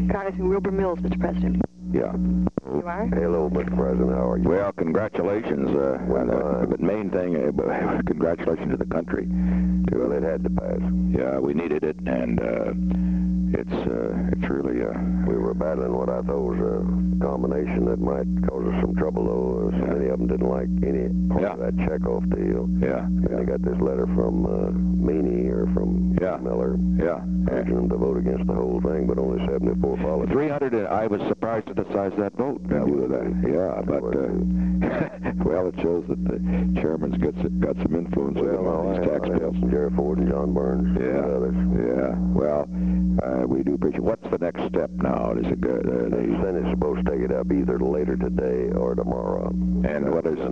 Congressman Wilbur Mills, Mr. President. Yeah. You are? Hello, Mr. President. How are you? Well, congratulations. The main thing, congratulations to the country. Well, it had to pass. Yeah, we needed it, and it's really... We were battling what I thought was a combination that might cause us some trouble, though. So many of them didn't like any part of that checkoff deal. Yeah. And they got this letter from Meany or from Miller. Yeah. Urging them to vote against the whole thing, but only 74 followed. 300, I was surprised at the size of that vote. Yeah, but, well, it shows that the chairman's got some influence on these tax bills. Jerry Ford and John Burns and others. Yeah, well, we do appreciate. What's the next step now? Is it good? The Senate's supposed to take it up either later today or tomorrow. And what is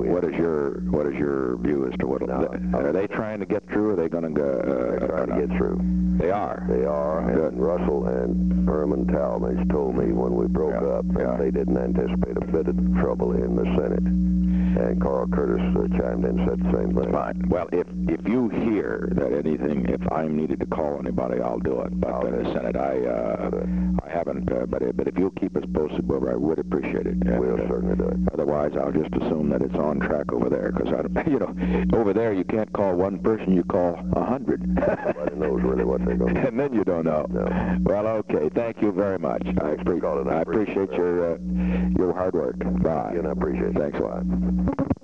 your view as to what? Are they trying to get through? Or are they going to go? They're trying to get through. They are. They are. And Russell and Herman Talmadge told me when we broke up that they didn't anticipate a bit of trouble in the Senate. And Carl Curtis chimed in and said the same thing. Fine. Well, if you hear that anything, if I'm needed to call anybody, I'll do it. But in the Senate, I haven't. But if you'll keep us posted, Wilbur, I would appreciate it. We'll certainly do it. Otherwise, I'll just assume that it's on track over there, because over there you can't call one person, you call 100. Nobody knows really what they're going to do. And then you don't know. No. Well, okay. Thank you very much. I appreciate your hard work. Bye. And I appreciate it. Thanks a lot.